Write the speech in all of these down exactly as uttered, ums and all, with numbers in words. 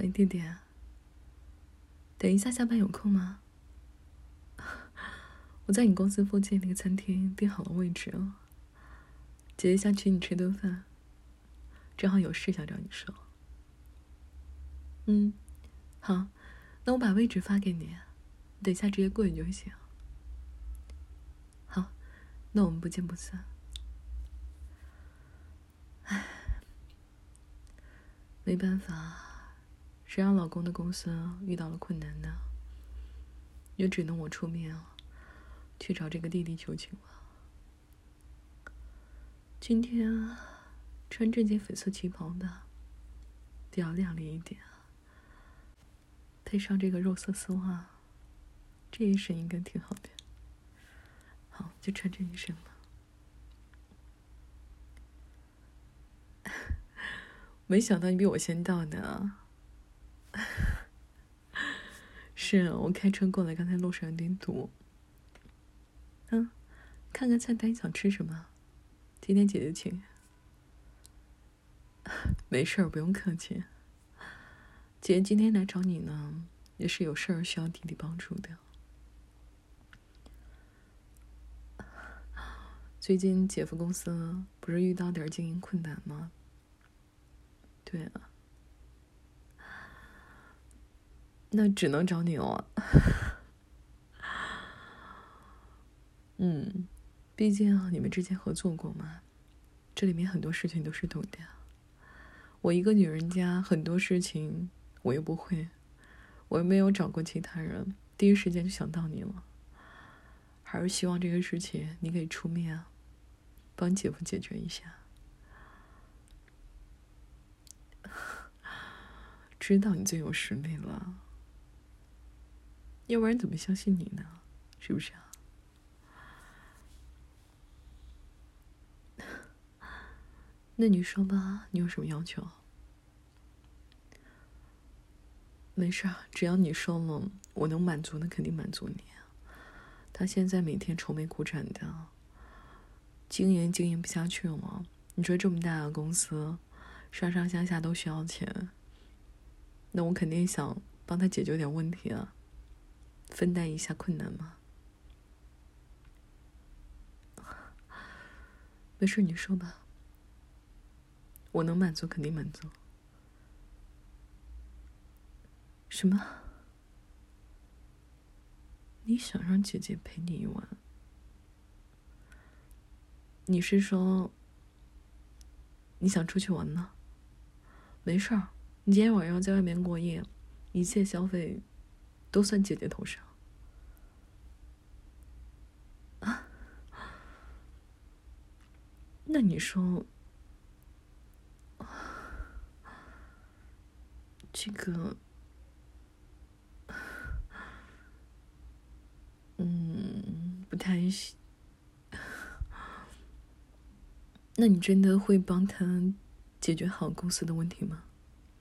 喂，弟弟，等一下下班有空吗？我在你公司附近那个餐厅订好了位置了，姐姐想请你吃顿饭，正好有事想找你说。嗯，好，那我把位置发给你，等一下直接过去就行。好，那我们不见不散。唉，没办法，谁让老公的公司遇到了困难呢？也只能我出面啊，去找这个弟弟求情了。今天穿这件粉色旗袍的，比较靓丽一点，配上这个肉色丝袜，这一身应该挺好的。好，就穿这一身吧。没想到你比我先到呢。是啊，我开车过来，刚才路上有点堵。嗯，看看菜单，想吃什么？今天姐姐请。没事儿，不用客气。姐姐今天来找你呢，也是有事儿需要弟弟帮助的。最近姐夫公司不是遇到点经营困难吗？对啊，那只能找你了。嗯，毕竟你们之前合作过嘛，这里面很多事情都是懂的。我一个女人家，很多事情我又不会，我又没有找过其他人，第一时间就想到你了。还是希望这个事情你可以出面啊，帮姐夫解决一下。知道你最有实力了，要不然怎么相信你呢？是不是啊？那你说吧，你有什么要求？没事，只要你说了，我能满足，那肯定满足你。他现在每天愁眉苦脸的，经营经营不下去了。你说这么大的公司，上上下下都需要钱，那我肯定想帮他解决点问题啊，分担一下困难嘛。没事，你说吧，我能满足肯定满足。什么？你想让姐姐陪你一晚？你是说你想出去玩呢？没事儿，你今天晚上在外面过夜，一切消费都算姐姐头上。啊？那你说这个，嗯，不太行。那你真的会帮他解决好公司的问题吗？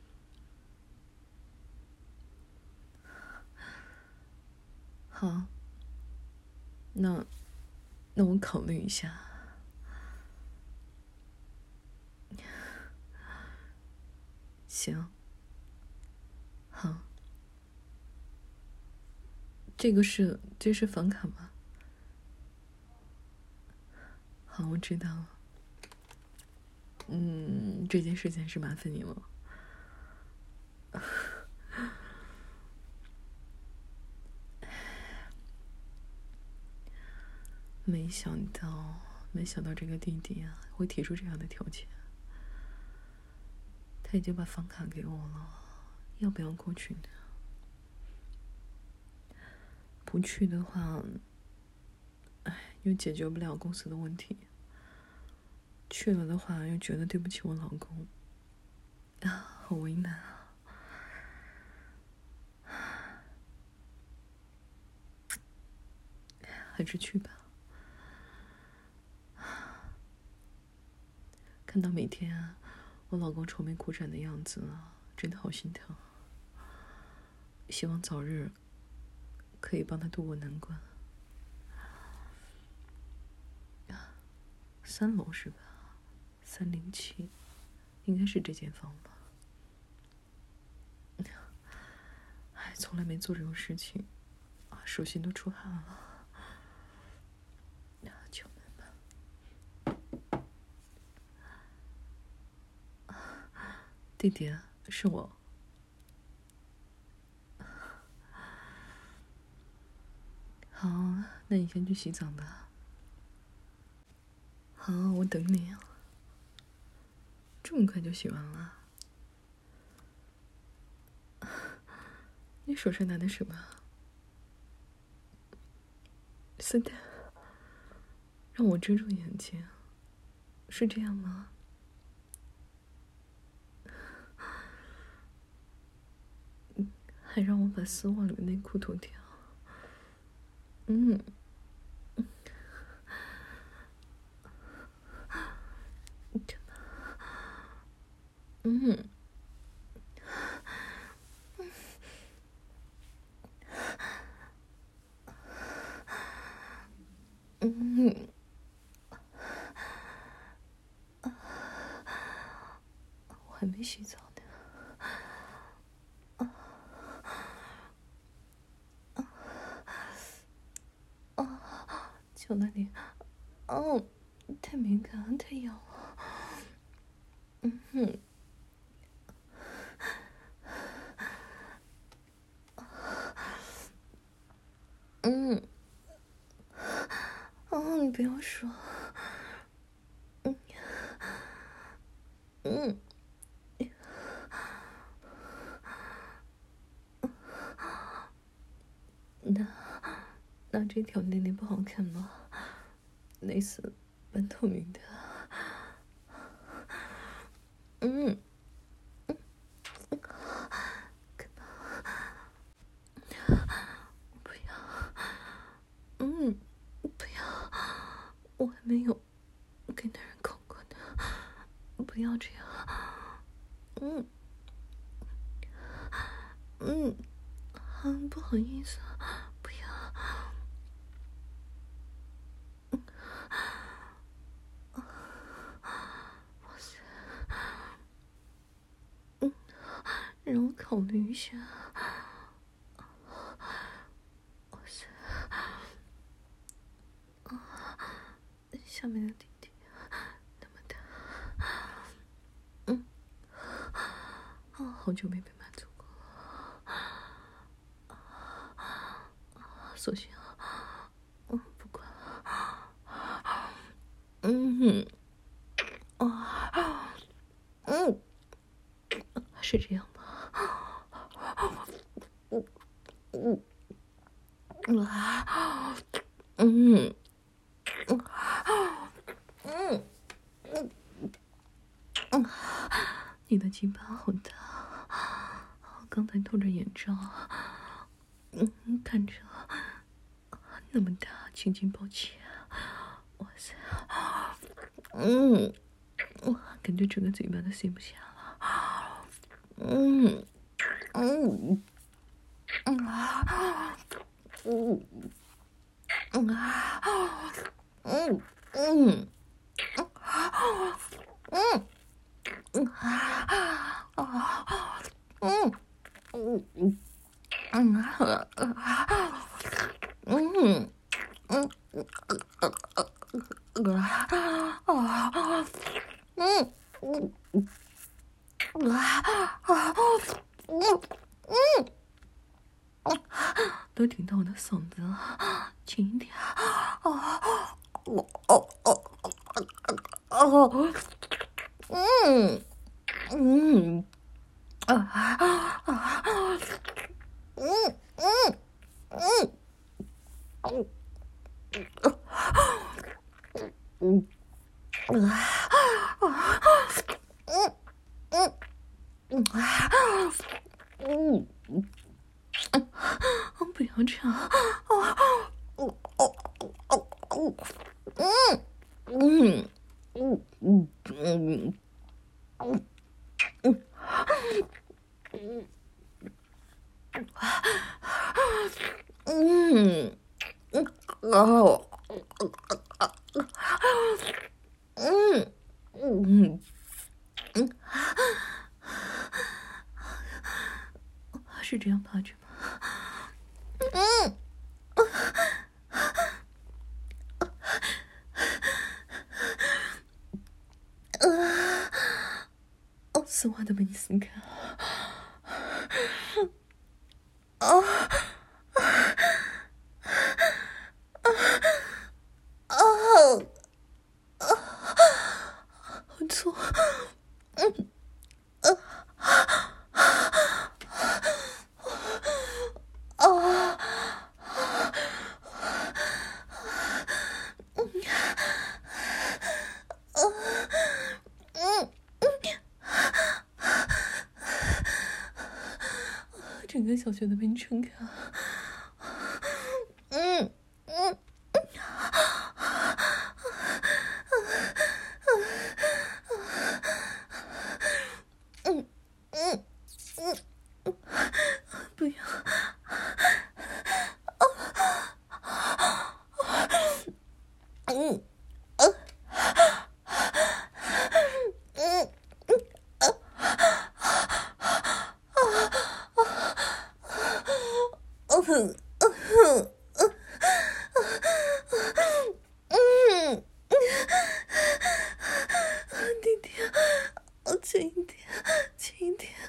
好，那那我考虑一下。行，好，这个是这是房卡吗？好，我知道了。嗯，这件事情是麻烦你了。没想到，没想到这个弟弟啊会提出这样的条件。他已经把房卡给我了，要不要过去呢？不去的话，哎，又解决不了公司的问题；去了的话，又觉得对不起我老公，啊，好为难啊！还是去吧。看到每天啊，我老公愁眉苦脸的样子啊，真的好心疼。希望早日可以帮他渡过难关。三楼是吧？三零七，应该是这间房吧。 从来没做这种事情，啊，手心都出汗了。敲门吧。弟弟，是我。好，那你先去洗澡吧。好，我等你。这么快就洗完了？你手上拿的什么？森丹，让我遮住眼睛，是这样吗？还让我把丝袜里的内裤脱掉。嗯。嗯。嗯。我还没洗澡呢。啊！就那里，哦，太敏感，太痒了。嗯哼。嗯。哦，你不要说。嗯。嗯。那那这条内内不好看吗？类似半透明的。嗯。不要。嗯，不要，我还没有给男人搞过呢，不要这样。嗯。嗯。啊，不好意思，不要。哇塞。嗯，让我考虑一下。哇塞。下面的弟弟那么大。嗯。啊，好久没被满足过了。索性，嗯，不管了。嗯。啊。嗯。是这样吗？嗯。嗯。啊。嗯。嗯。嗯。你的鸡巴好大，刚才透着眼罩，嗯，看着那么大，轻轻抱起，哇塞，嗯，哇，感觉整个嘴巴都塞不下了，嗯，嗯，嗯啊，嗯，嗯啊，嗯嗯，嗯。嗯啊啊嗯嗯嗯嗯啊嗯嗯嗯啊啊嗯嗯啊啊嗯嗯都听到我的嗓子了，轻一点啊！哦哦哦哦！嗯嗯啊啊啊！嗯嗯嗯嗯嗯啊嗯嗯嗯啊嗯嗯，不要这样啊！哦哦哦哦嗯嗯嗯嗯嗯嗯嗯。嗯嗯哦嗯嗯嗯，是这样趴着吗？ 嗯，呃，哦，丝袜都被你撕开了，哦，哦，好粗，嗯，呃，哦，嗯，整个小穴都被你撑开了，嗯嗯。嗯嗯嗯嗯，不要！嗯呃嗯呃嗯嗯，弟弟，哦，轻一点，轻一点。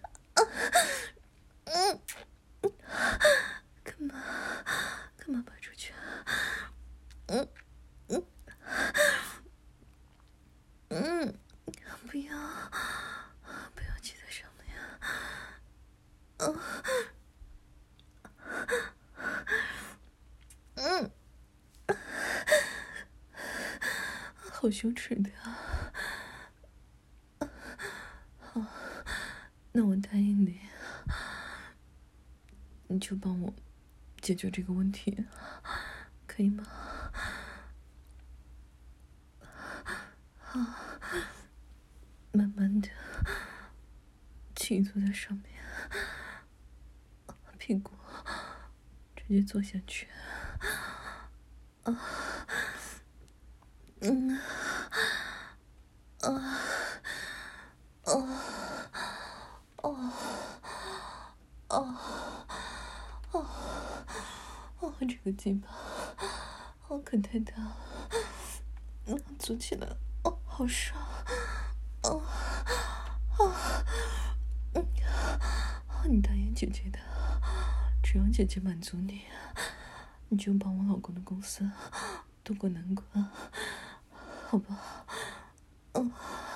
嗯，干嘛？干嘛拔出去啊？嗯嗯嗯，不要，不要骑在上面。嗯嗯，好羞耻的啊！好，那我答应你，你就帮我解决这个问题，可以吗？好，慢慢的，气坐在上面，屁股直接坐下去。啊，嗯，啊，哦，哦，哦，哦，哦，这个鸡巴，哦，可太大了，嗯，坐起来，哦，好爽，哦，哦，嗯，哦，你答应姐姐的，只要姐姐满足你，你就帮我老公的公司渡过难关，好不好？嗯，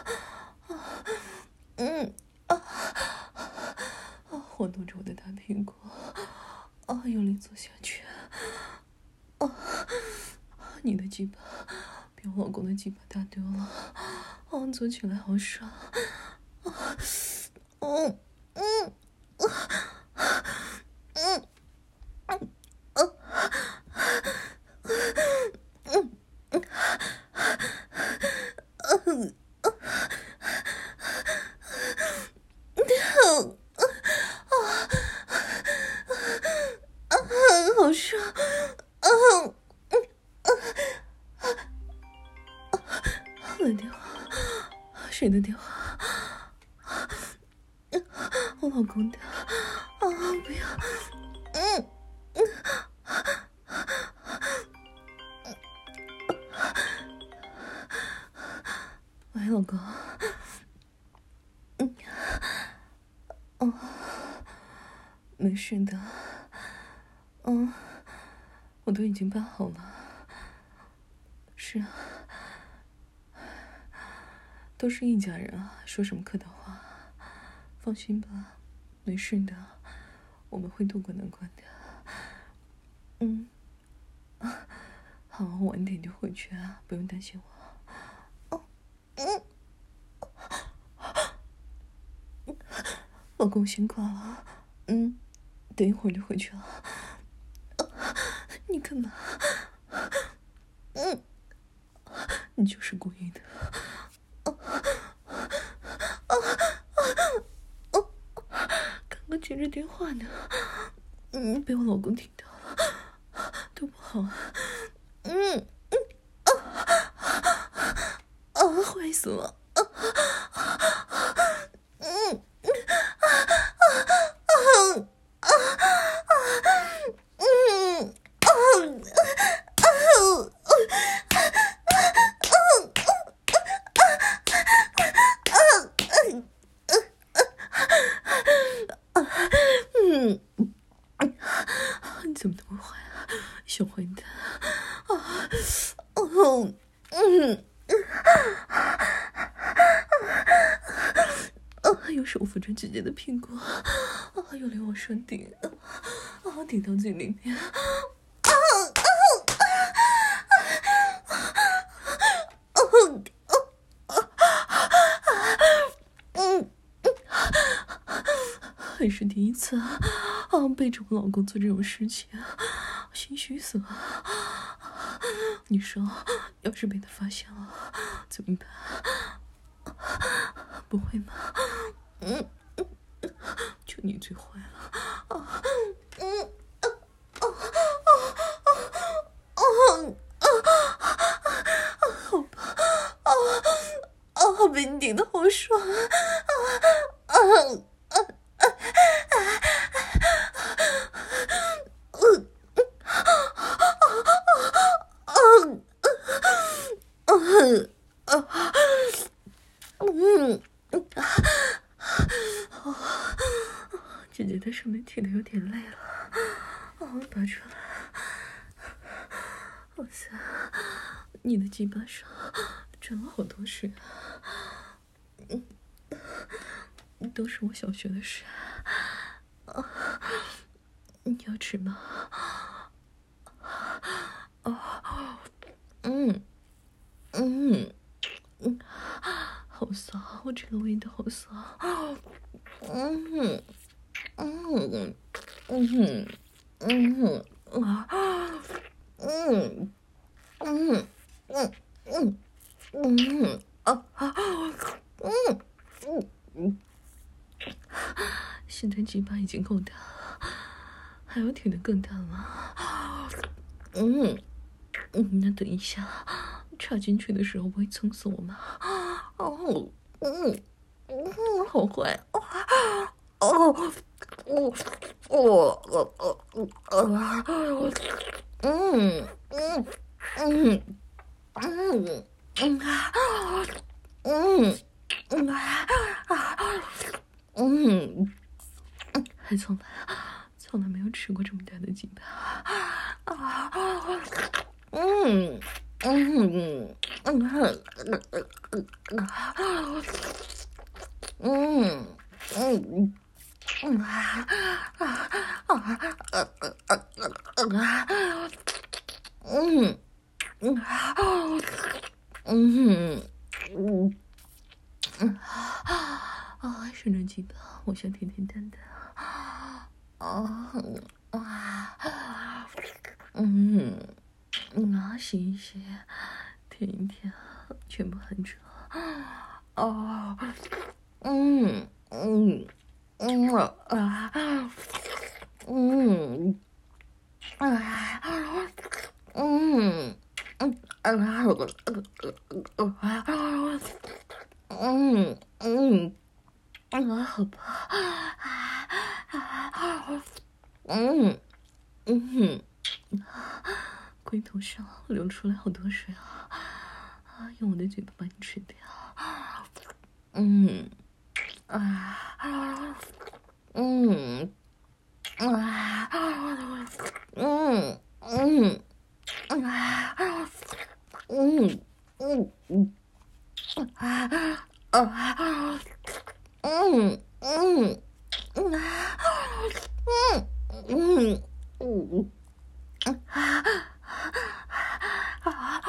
嗯，啊，啊，活动着我的大屁股，啊，用力坐下去，啊，你的鸡巴比我老公的鸡巴大多了，啊，坐起来好爽，啊，嗯嗯嗯嗯嗯嗯嗯。好爽！嗯嗯嗯，电话，谁的电话？我老公的。啊，不要！嗯嗯。喂，老公。嗯。哦，没事的。嗯，我都已经办好了。是啊，都是一家人啊，说什么客套话？放心吧，没事的，我们会渡过难关的。嗯，好，我晚点就回去啊，不用担心我。哦，嗯，老公辛苦了，嗯，等一会儿就回去了。你干嘛？嗯，你就是故意的。刚刚接着电话呢，嗯，被我老公听到了，多不好啊。嗯嗯啊啊，坏死了。嗯嗯啊啊啊啊嗯的屁股啊，又连往上顶，啊，顶到嘴里面。还是第一次啊，背着我老公做这种事情，心虚死了。你说，要是被他发现了怎么办？不会吗？嗯，就你最坏了。啊，嗯，啊啊啊啊啊！好吧，啊啊，被你顶得好爽啊！啊啊！姐姐在上面踢的有点累了，哦，拔出来。哇塞，你的鸡巴上沾了好多水啊！嗯，都是我小学的事。啊，你要吃吗？啊，嗯嗯嗯，好骚，我这个味道好骚。嗯嗯嗯嗯啊嗯嗯嗯嗯嗯啊啊嗯嗯嗯，现在鸡巴已经够大了，还要挺得更大吗？嗯嗯，那等一下插进去的时候不会撑死我吗？哦，嗯嗯，好坏哦哦哦哦哦哦哦，嗯嗯嗯嗯嗯啊嗯嗯啊嗯，还从来从来没有吃过这么大的鸡巴啊！嗯嗯嗯嗯嗯嗯嗯啊啊啊啊啊！嗯嗯啊嗯嗯嗯啊！顺着鸡巴往下舔舔蛋蛋啊啊！嗯嗯啊，洗一洗，舔一舔，全部含住。哦，嗯嗯嗯啊，嗯啊，嗯嗯啊，嗯嗯啊，好吧，嗯嗯，龟头上流出来好多水啊！啊，用我的嘴巴把你吃掉。嗯啊，嗯啊，嗯嗯啊，嗯嗯嗯啊啊，嗯嗯嗯啊，嗯嗯嗯啊啊！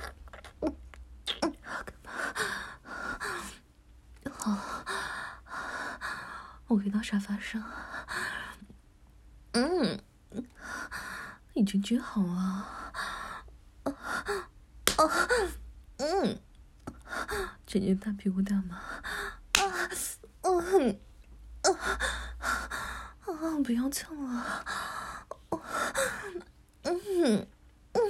我回到沙发上，嗯，已经卷好了。啊，嗯，姐姐大屁股大吗？啊，嗯，啊，啊，不要蹭了。嗯，嗯，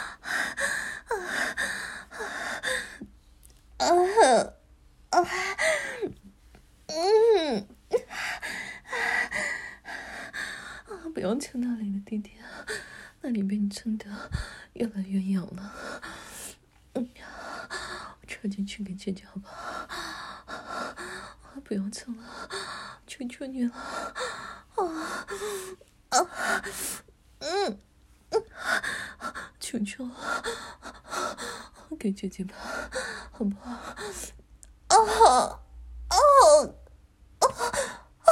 啊，啊，嗯，啊，不要蹭那里的弟弟，那里被你蹭的越来越痒了。嗯，插进去给姐姐好不好？不要蹭了，求求你了。啊啊，嗯嗯，求求了，给姐姐吧，好不好？啊啊啊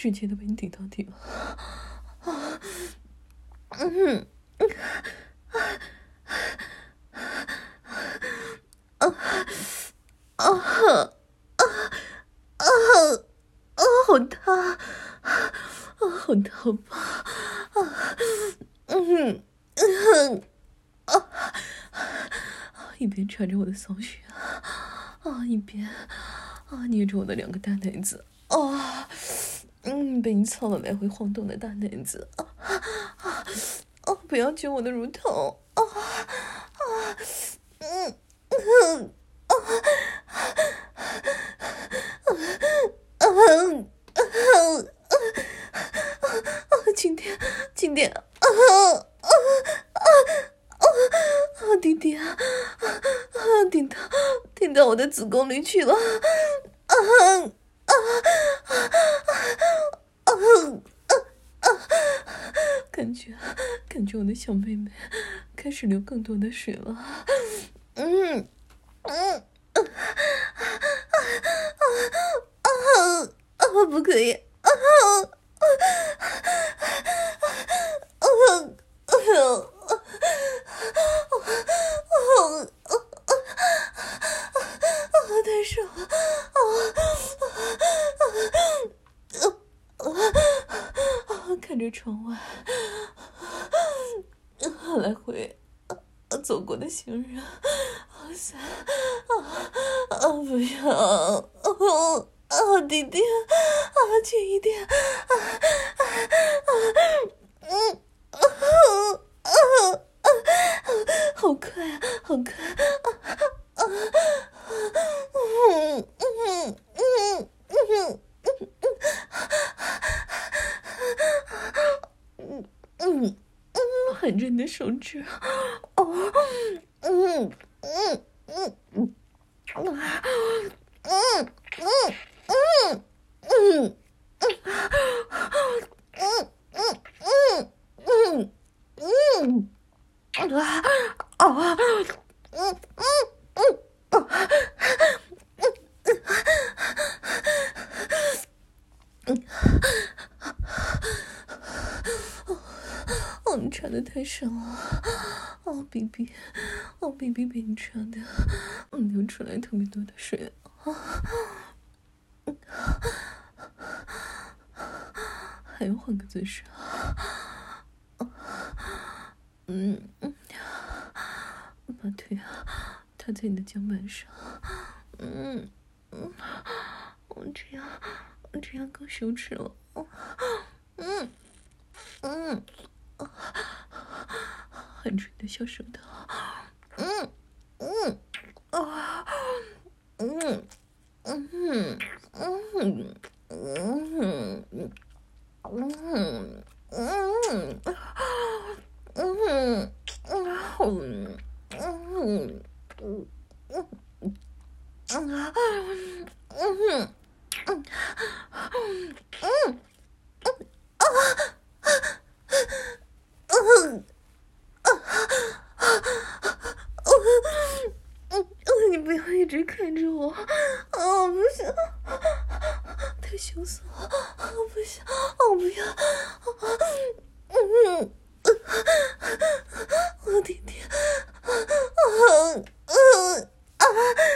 直接的被你顶到底了。啊，嗯，啊啊啊啊啊！好烫，啊，好烫吧？啊，嗯嗯啊，一边穿着我的骚穴啊，一边啊捏着我的两个大奶子啊，嗯，被你操了来回晃动的大奶子啊啊啊！不要揪我的乳头啊啊！嗯嗯啊啊啊啊！轻点，轻点啊啊啊啊！弟弟啊啊！顶到顶到我的子宫里去了啊啊啊啊啊啊！感觉感觉我的小妹妹开始流更多的水了。嗯嗯啊啊啊啊啊！不可以啊！太爽了！看着窗外来回走过的行人，哇塞！啊啊！不要！啊啊！弟弟啊，轻一点！啊啊啊！嗯啊啊啊！好快啊，好快！啊啊！嗯嗯嗯嗯嗯嗯嗯，含着你的手指，哦，嗯嗯嗯嗯嗯嗯嗯嗯嗯嗯嗯啊啊嗯嗯嗯嗯。哦，你穿的太深了，哦，B B，哦，B B 被你穿的，嗯，流出来特别多的水，啊，还要换个姿势，嗯嗯，把腿踏在你的肩膀上，嗯嗯，我这样，我这样更羞耻了，嗯嗯。含着你的小手头，嗯嗯啊嗯嗯嗯嗯嗯嗯嗯嗯嗯你不要一直看着我，哦，不行，太羞涩了，不行，哦，不要，嗯，我弟弟，嗯嗯啊，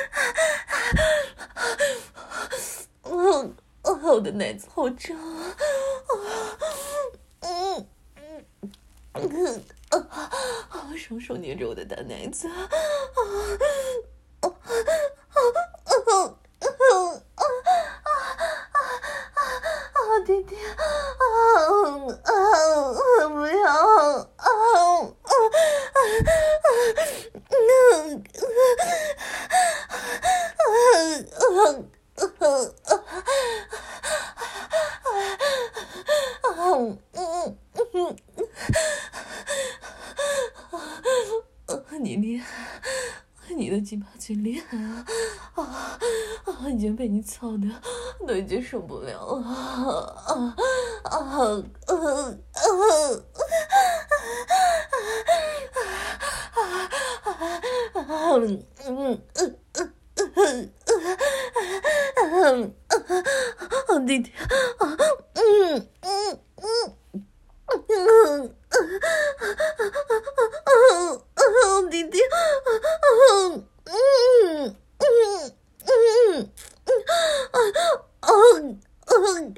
嗯，我的奶子好胀啊，嗯嗯嗯啊，双手捏着我的大奶子，啊啊啊啊啊！弟弟，啊啊啊！不要啊啊啊！嗯嗯嗯嗯嗯，你厉害，你的鸡巴最厉害啊！啊啊！已经被你操的都已经受不了了啊啊啊啊！嗯嗯嗯嗯嗯，弟弟啊，嗯嗯嗯嗯嗯嗯，弟弟，嗯嗯嗯嗯嗯嗯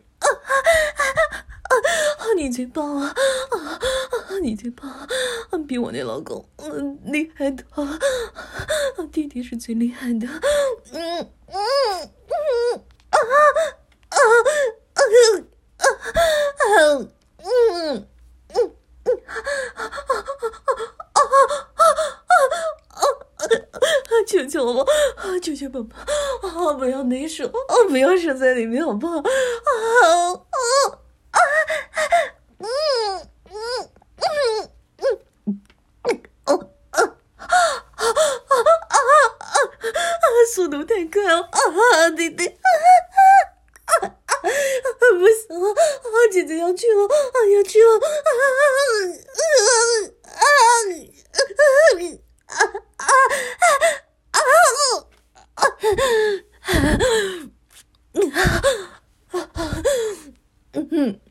啊！你最棒了，啊啊！你最棒了，比我那老公嗯厉害多了，弟弟是最厉害的，嗯嗯嗯啊啊啊啊啊嗯嗯嗯求求我，求求宝宝啊！不要内射，啊！不要射在里面，好不好？啊啊啊！嗯嗯嗯嗯嗯哦啊啊啊啊啊！速度太快了啊！弟弟，啊啊啊！不行了，啊！姐姐要去了，啊！要去了，啊啊啊啊啊啊！嗯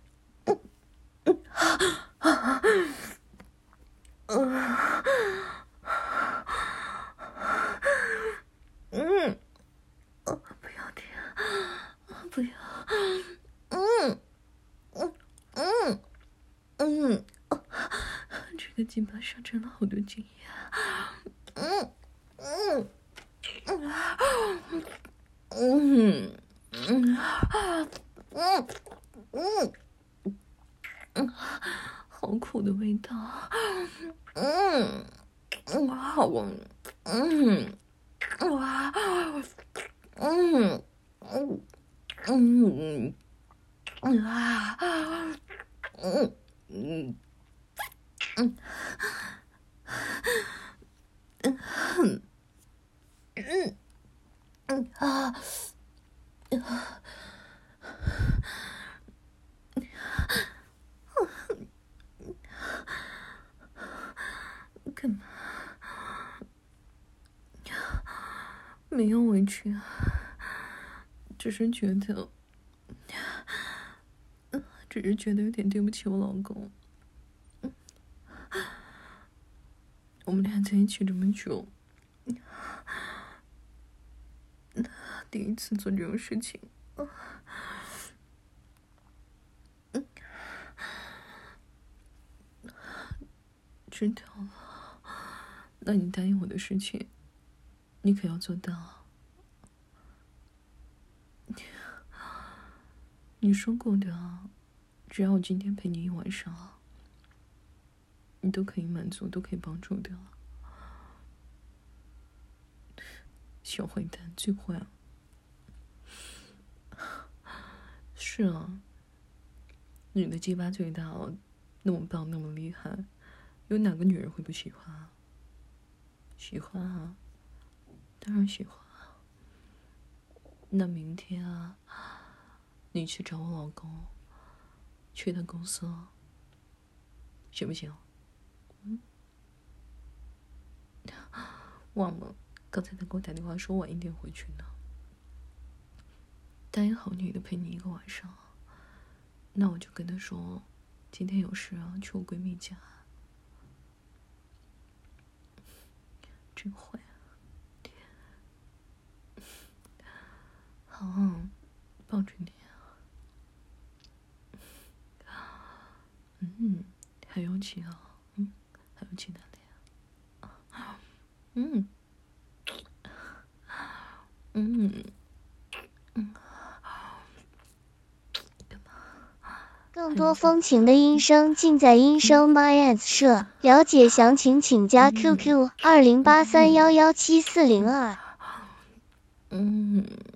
嗯，不要停，不要，嗯嗯嗯嗯，这个鸡巴上沾了好多精液，嗯嗯嗯嗯嗯嗯嗯嗯，好苦的味道，嗯嗯，好闻，嗯哇，嗯嗯嗯嗯啊，嗯嗯嗯嗯嗯嗯啊。干嘛？没有委屈啊，只是觉得，只是觉得有点对不起我老公。我们俩在一起这么久，第一次做这种事情。知道了，那你答应我的事情，你可要做到。你说过的，只要我今天陪你一晚上，你都可以满足，都可以帮助的。小坏蛋，最坏了。是啊，女的鸡巴最大了，那么棒，那么厉害，有哪个女人会不喜欢啊？喜欢啊，当然喜欢啊。那明天啊，你去找我老公，去他公司，行不行？嗯。忘了，刚才他给我打电话说晚一点回去呢。答应好你的，陪你一个晚上。那我就跟他说，今天有事啊，去我闺蜜家。真坏啊！好，抱着你啊。嗯，还有其他，嗯，还有其他的呀。嗯，嗯，嗯。 更多风情的音声尽在音声 myans 社，了解详情请加 Q Q 二零八三幺幺七四零二。 嗯。